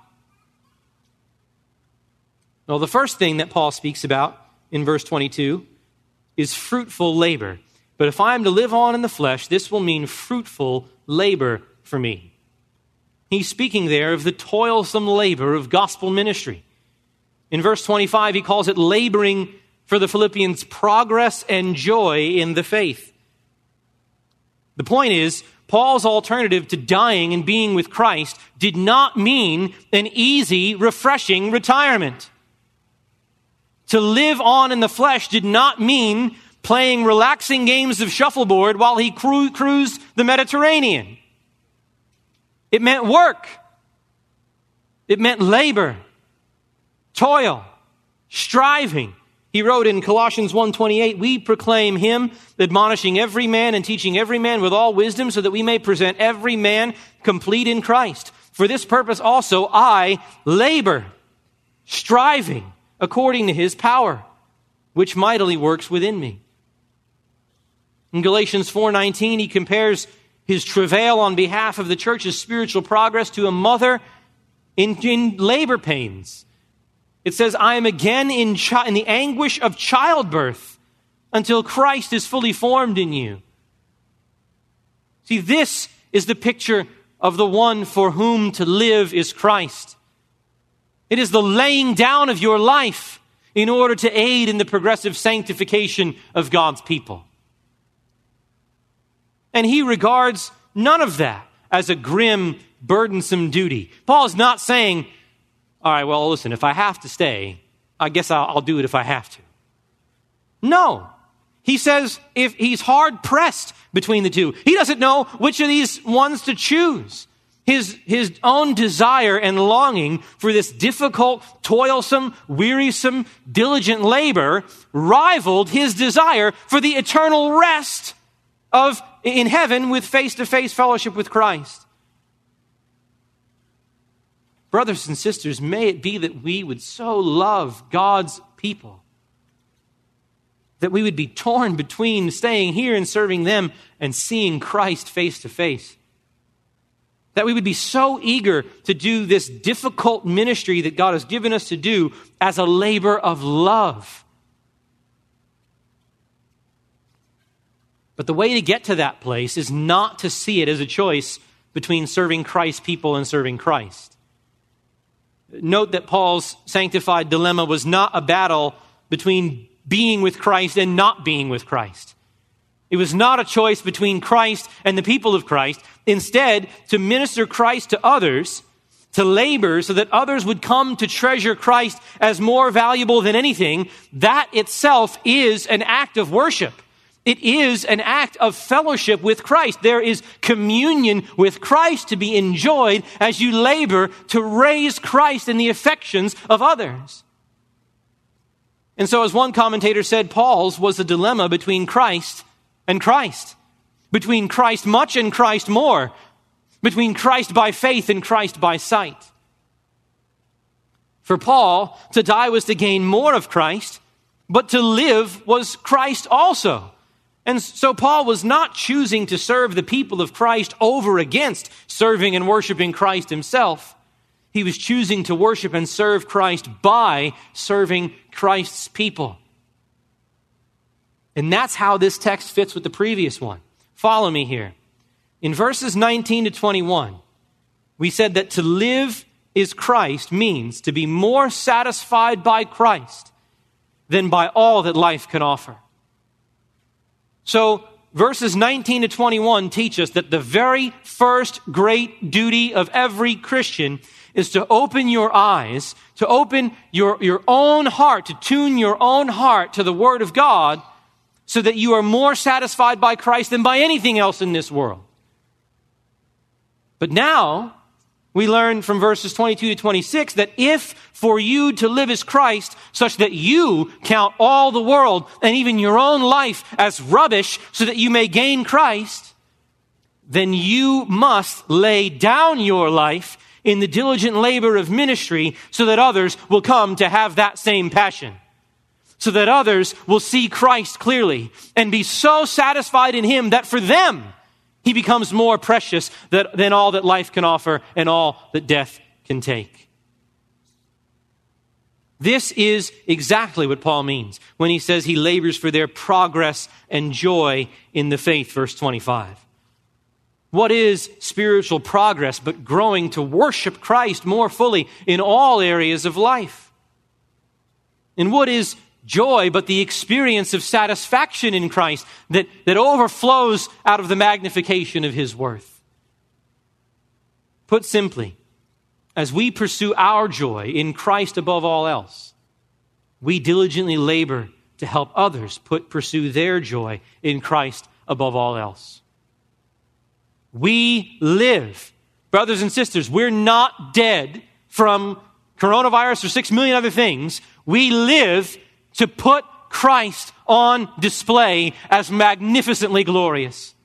Speaker 1: Well, the first thing that Paul speaks about in verse twenty-two is fruitful labor. But if I am to live on in the flesh, this will mean fruitful labor for me. He's speaking there of the toilsome labor of gospel ministry. In verse twenty-five, he calls it laboring for the Philippians' progress and joy in the faith. The point is, Paul's alternative to dying and being with Christ did not mean an easy, refreshing retirement. To live on in the flesh did not mean playing relaxing games of shuffleboard while he cru- cruised the Mediterranean. It meant work. It meant labor, toil, striving. He wrote in Colossians one twenty-eight, we proclaim him, admonishing every man and teaching every man with all wisdom, so that we may present every man complete in Christ. For this purpose also I labor, striving according to his power, which mightily works within me. In Galatians four nineteen, he compares his travail on behalf of the church's spiritual progress to a mother in, in labor pains. It says, I am again in, chi- in the anguish of childbirth until Christ is fully formed in you. See, this is the picture of the one for whom to live is Christ. It is the laying down of your life in order to aid in the progressive sanctification of God's people. And he regards none of that as a grim, burdensome duty. Paul is not saying, all right, well, listen, if I have to stay, I guess I'll, I'll do it if I have to. No. He says if he's hard pressed between the two, he doesn't know which of these ones to choose. His, his own desire and longing for this difficult, toilsome, wearisome, diligent labor rivaled his desire for the eternal rest of in heaven with face-to-face fellowship with Christ. Brothers and sisters, may it be that we would so love God's people that we would be torn between staying here and serving them and seeing Christ face to face. That we would be so eager to do this difficult ministry that God has given us to do as a labor of love. But the way to get to that place is not to see it as a choice between serving Christ's people and serving Christ. Note that Paul's sanctified dilemma was not a battle between being with Christ and not being with Christ. It was not a choice between Christ and the people of Christ. Instead, to minister Christ to others, to labor so that others would come to treasure Christ as more valuable than anything, that itself is an act of worship. It is an act of fellowship with Christ. There is communion with Christ to be enjoyed as you labor to raise Christ in the affections of others. And so, as one commentator said, Paul's was a dilemma between Christ and Christ. between Christ much and Christ more, between Christ by faith and Christ by sight. For Paul, to die was to gain more of Christ, but to live was Christ also. And so Paul was not choosing to serve the people of Christ over against serving and worshiping Christ himself. He was choosing to worship and serve Christ by serving Christ's people. And that's how this text fits with the previous one. Follow me here. In verses nineteen to twenty-one, we said that to live is Christ means to be more satisfied by Christ than by all that life can offer. So verses nineteen to twenty-one teach us that the very first great duty of every Christian is to open your eyes, to open your, your own heart, to tune your own heart to the Word of God so that you are more satisfied by Christ than by anything else in this world. But now, we learn from verses twenty-two to twenty-six that if for you to live as Christ, such that you count all the world and even your own life as rubbish so that you may gain Christ, then you must lay down your life in the diligent labor of ministry so that others will come to have that same passion, so that others will see Christ clearly and be so satisfied in him that for them, he becomes more precious than all that life can offer and all that death can take. This is exactly what Paul means when he says he labors for their progress and joy in the faith, verse twenty-five. What is spiritual progress but growing to worship Christ more fully in all areas of life? And what is joy but the experience of satisfaction in Christ that, that overflows out of the magnification of his worth? Put simply, as we pursue our joy in Christ above all else, we diligently labor to help others put pursue their joy in Christ above all else. We live, brothers and sisters, we're not dead from coronavirus or six million other things. We live to put Christ on display as magnificently glorious.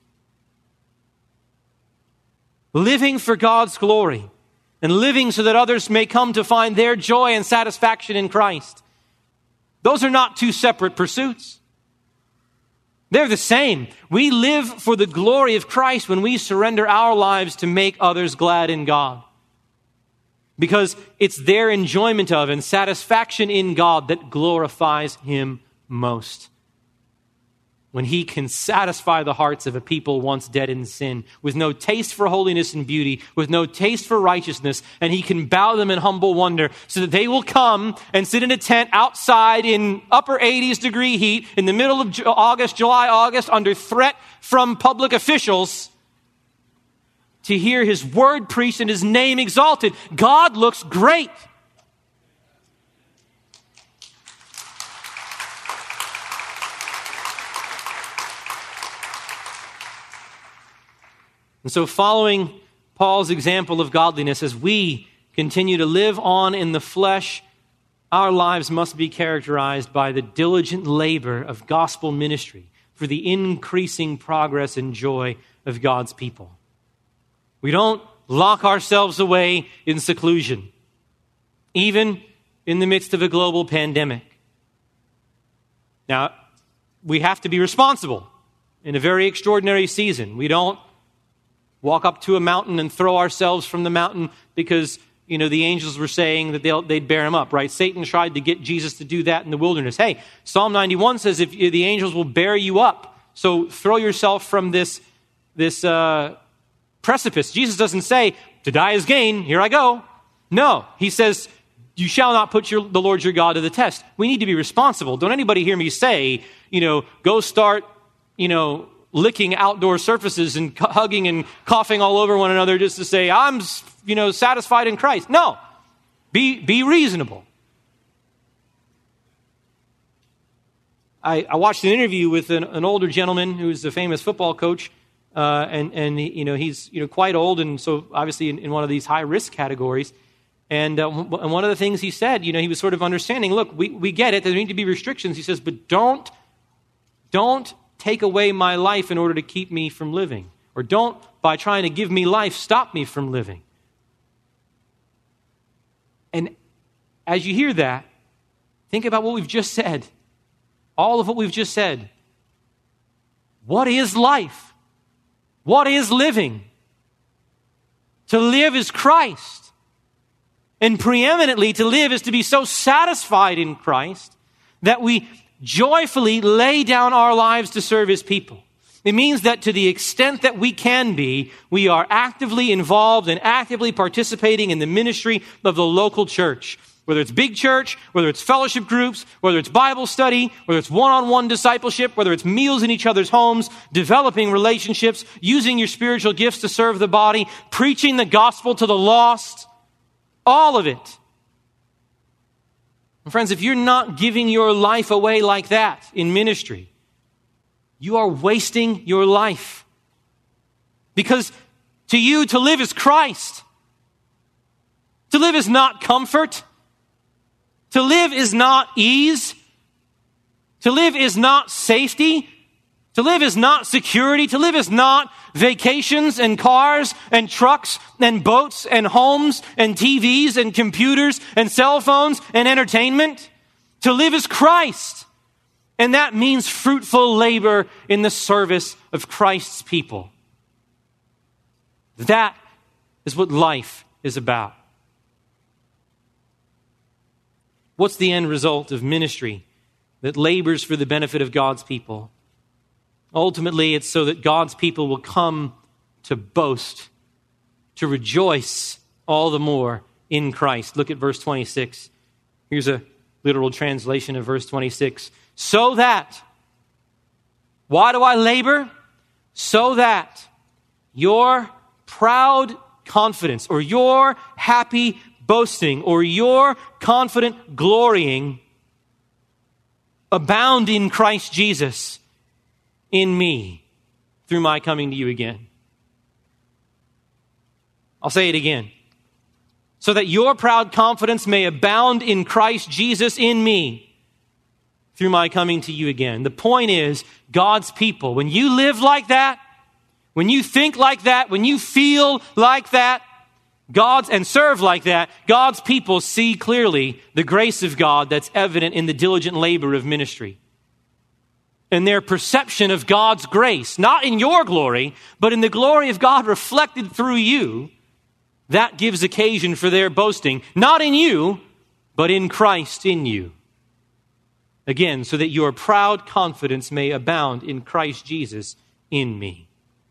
Speaker 1: Living for God's glory and living so that others may come to find their joy and satisfaction in Christ. Those are not two separate pursuits. They're the same. We live for the glory of Christ when we surrender our lives to make others glad in God. Because it's their enjoyment of and satisfaction in God that glorifies him most. When he can satisfy the hearts of a people once dead in sin, with no taste for holiness and beauty, with no taste for righteousness, and he can bow them in humble wonder so that they will come and sit in a tent outside in upper eighties degree heat in the middle of August, July, August, under threat from public officials to hear his word preached and his name exalted. God looks great. And so following Paul's example of godliness, as we continue to live on in the flesh, our lives must be characterized by the diligent labor of gospel ministry for the increasing progress and joy of God's people. We don't lock ourselves away in seclusion, even in the midst of a global pandemic. Now, we have to be responsible in a very extraordinary season. We don't walk up to a mountain and throw ourselves from the mountain because, you know, the angels were saying that they'll, they'd bear him up, right? Satan tried to get Jesus to do that in the wilderness. Hey, Psalm ninety-one says if the angels will bear you up, so throw yourself from this, this uh, precipice. Jesus doesn't say, to die is gain, here I go. No, he says, you shall not put your, the Lord your God to the test. We need to be responsible. Don't anybody hear me say, you know, go start, you know, licking outdoor surfaces and hugging and coughing all over one another just to say, I'm, you know, satisfied in Christ. No, be, be reasonable. I, I watched an interview with an, an older gentleman who's a famous football coach, uh, and, and he, you know, he's, you know, quite old, and so obviously in, in one of these high-risk categories. And, uh, and one of the things he said, you know, he was sort of understanding, look, we, we get it, there need to be restrictions. He says, but don't, don't take away my life in order to keep me from living. Or don't, by trying to give me life, stop me from living. And as you hear that, think about what we've just said. All of what we've just said. What is life? What is living? To live is Christ. And preeminently, to live is to be so satisfied in Christ that we joyfully lay down our lives to serve His people. It means that to the extent that we can be, we are actively involved and actively participating in the ministry of the local church. Whether it's big church, whether it's fellowship groups, whether it's Bible study, whether it's one-on-one discipleship, whether it's meals in each other's homes, developing relationships, using your spiritual gifts to serve the body, preaching the gospel to the lost, all of it. And friends, if you're not giving your life away like that in ministry, you are wasting your life. Because to you, to live is Christ. To live is not comfort. To live is not ease. To live is not safety. To live is not security. To live is not vacations and cars and trucks and boats and homes and T Vs and computers and cell phones and entertainment. To live is Christ. And that means fruitful labor in the service of Christ's people. That is what life is about. What's the end result of ministry that labors for the benefit of God's people? Ultimately, it's so that God's people will come to boast, to rejoice all the more in Christ. Look at verse twenty-six. Here's a literal translation of verse twenty-six. So that, why do I labor? So that your proud confidence or your happy boasting or your confident glorying abound in Christ Jesus in me through my coming to you again. I'll say it again. So that your proud confidence may abound in Christ Jesus in me through my coming to you again. The point is, God's people, when you live like that, when you think like that, when you feel like that, God's and serve like that, God's people see clearly the grace of God that's evident in the diligent labor of ministry. And their perception of God's grace, not in your glory, but in the glory of God reflected through you, that gives occasion for their boasting, not in you, but in Christ in you. Again, so that your proud confidence may abound in Christ Jesus in me.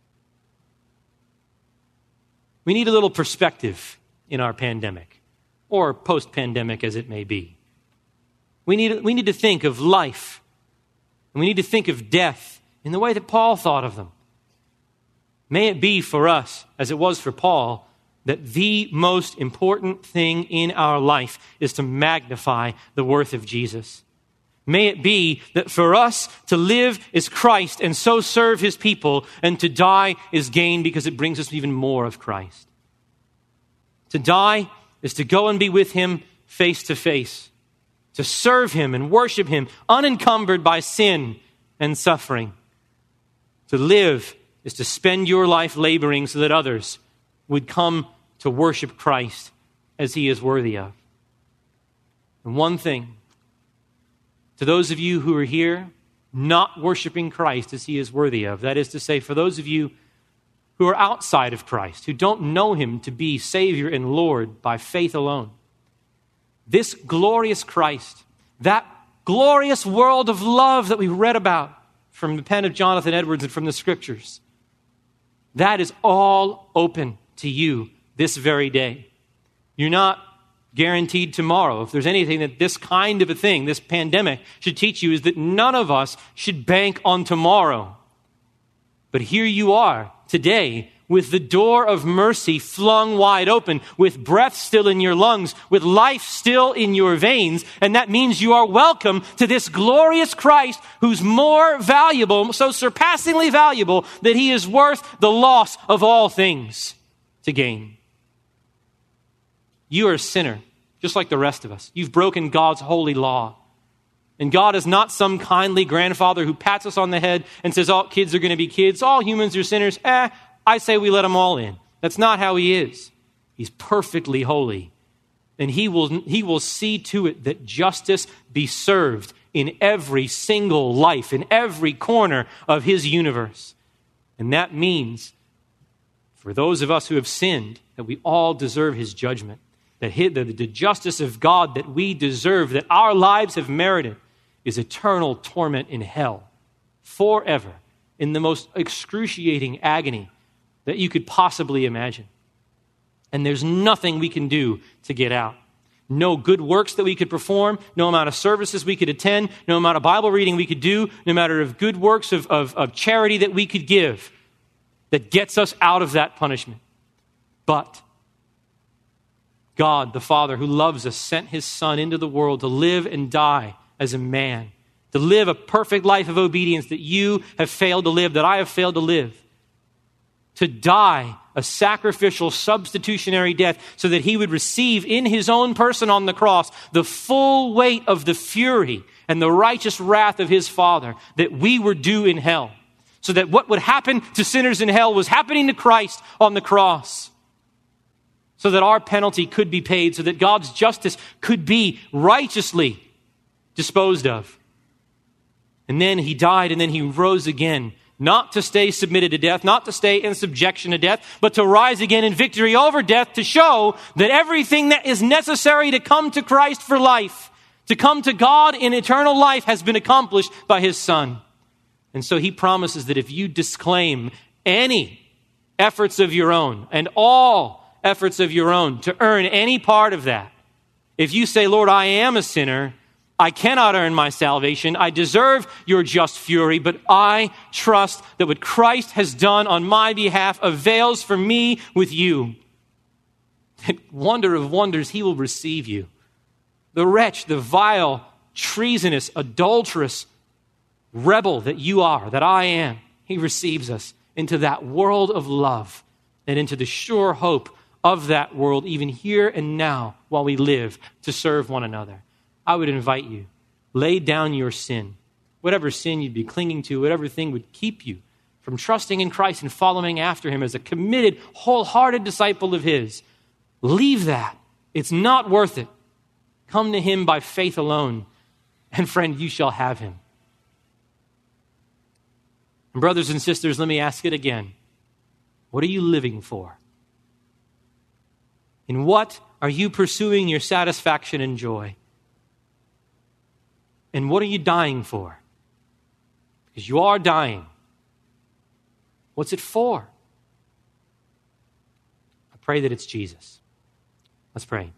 Speaker 1: We need a little perspective in our pandemic, or post-pandemic as it may be. We need, we need to think of life, and we need to think of death in the way that Paul thought of them. May it be for us, as it was for Paul, that the most important thing in our life is to magnify the worth of Jesus. May it be that for us to live is Christ and so serve His people, and to die is gain because it brings us even more of Christ. To die is to go and be with Him face to face, to serve Him and worship Him unencumbered by sin and suffering. To live is to spend your life laboring so that others would come to worship Christ as He is worthy of. And one thing, to those of you who are here not worshiping Christ as He is worthy of, that is to say, for those of you who are outside of Christ, who don't know Him to be Savior and Lord by faith alone, this glorious Christ, that glorious world of love that we read about from the pen of Jonathan Edwards and from the Scriptures, that is all open to you this very day. You're not guaranteed tomorrow. If there's anything that this kind of a thing, this pandemic, should teach you, is that none of us should bank on tomorrow. But here you are today with the door of mercy flung wide open, with breath still in your lungs, with life still in your veins. And that means you are welcome to this glorious Christ who's more valuable, so surpassingly valuable, that He is worth the loss of all things to gain. You are a sinner, just like the rest of us. You've broken God's holy law. And God is not some kindly grandfather who pats us on the head and says, all kids are going to be kids, all humans are sinners. Eh, I say we let them all in. That's not how he is. He's perfectly holy. And he will, he will see to it that justice be served in every single life, in every corner of his universe. And that means, for those of us who have sinned, that we all deserve his judgment. That the, the justice of God that we deserve, that our lives have merited, is eternal torment in hell, forever, in the most excruciating agony that you could possibly imagine. And there's nothing we can do to get out. No good works that we could perform, no amount of services we could attend, no amount of Bible reading we could do, no matter of good works of, of, of charity that we could give that gets us out of that punishment. But God, the Father who loves us, sent his Son into the world to live and die as a man, to live a perfect life of obedience that you have failed to live, that I have failed to live, to die a sacrificial, substitutionary death so that he would receive in his own person on the cross the full weight of the fury and the righteous wrath of his Father that we were due in hell. So that what would happen to sinners in hell was happening to Christ on the cross. So that our penalty could be paid, so that God's justice could be righteously disposed of. And then he died and then he rose again. Not to stay submitted to death, not to stay in subjection to death, but to rise again in victory over death, to show that everything that is necessary to come to Christ for life, to come to God in eternal life, has been accomplished by his Son. And so he promises that if you disclaim any efforts of your own, and all efforts of your own, to earn any part of that, if you say, Lord, I am a sinner, I cannot earn my salvation. I deserve your just fury, but I trust that what Christ has done on my behalf avails for me with you. That wonder of wonders, he will receive you. The wretch, the vile, treasonous, adulterous rebel that you are, that I am, he receives us into that world of love and into the sure hope of that world, even here and now while we live, to serve one another. I would invite you, lay down your sin, whatever sin you'd be clinging to, whatever thing would keep you from trusting in Christ and following after him as a committed, wholehearted disciple of his. Leave that. It's not worth it. Come to him by faith alone, and friend, you shall have him. And brothers and sisters, let me ask it again. What are you living for? In what are you pursuing your satisfaction and joy? And what are you dying for? Because you are dying. What's it for? I pray that it's Jesus. Let's pray.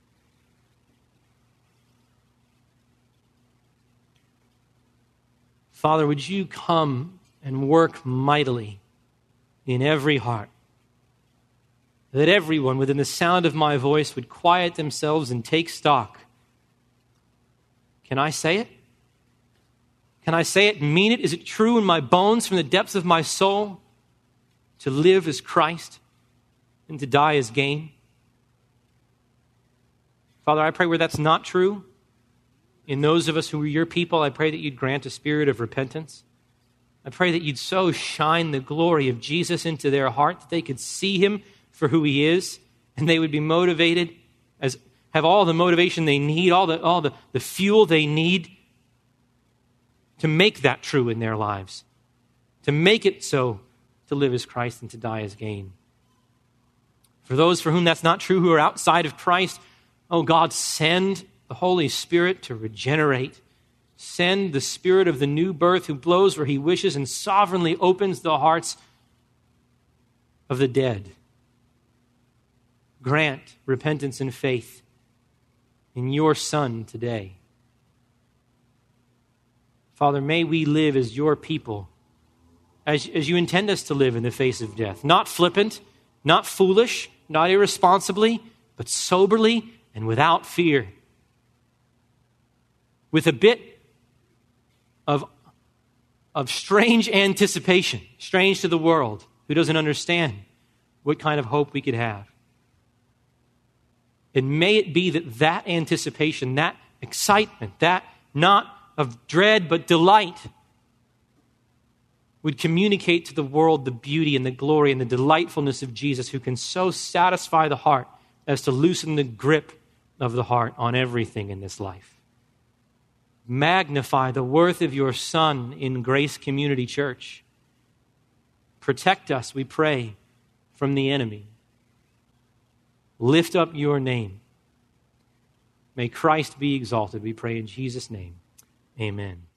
Speaker 1: Father, would you come and work mightily in every heart, that everyone within the sound of my voice would quiet themselves and take stock. Can I say it? Can I say it and mean it? Is it true in my bones from the depths of my soul to live as Christ and to die as gain? Father, I pray where that's not true, in those of us who are your people, I pray that you'd grant a spirit of repentance. I pray that you'd so shine the glory of Jesus into their heart that they could see him for who he is, and they would be motivated, as have all the motivation they need, all the all the, the fuel they need to make that true in their lives, to make it so, to live as Christ and to die as gain. For those for whom that's not true, who are outside of Christ, oh God, send the Holy Spirit to regenerate. Send the Spirit of the new birth who blows where he wishes and sovereignly opens the hearts of the dead. Grant repentance and faith in your Son today. Father, may we live as your people, as, as you intend us to live in the face of death. Not flippant, not foolish, not irresponsibly, but soberly and without fear. With a bit of, of strange anticipation, strange to the world who doesn't understand what kind of hope we could have. And may it be that that anticipation, that excitement, that not of dread, but delight, would communicate to the world the beauty and the glory and the delightfulness of Jesus, who can so satisfy the heart as to loosen the grip of the heart on everything in this life. Magnify the worth of your Son in Grace Community Church. Protect us, we pray, from the enemy. Lift up your name. May Christ be exalted, we pray in Jesus' name. Amen.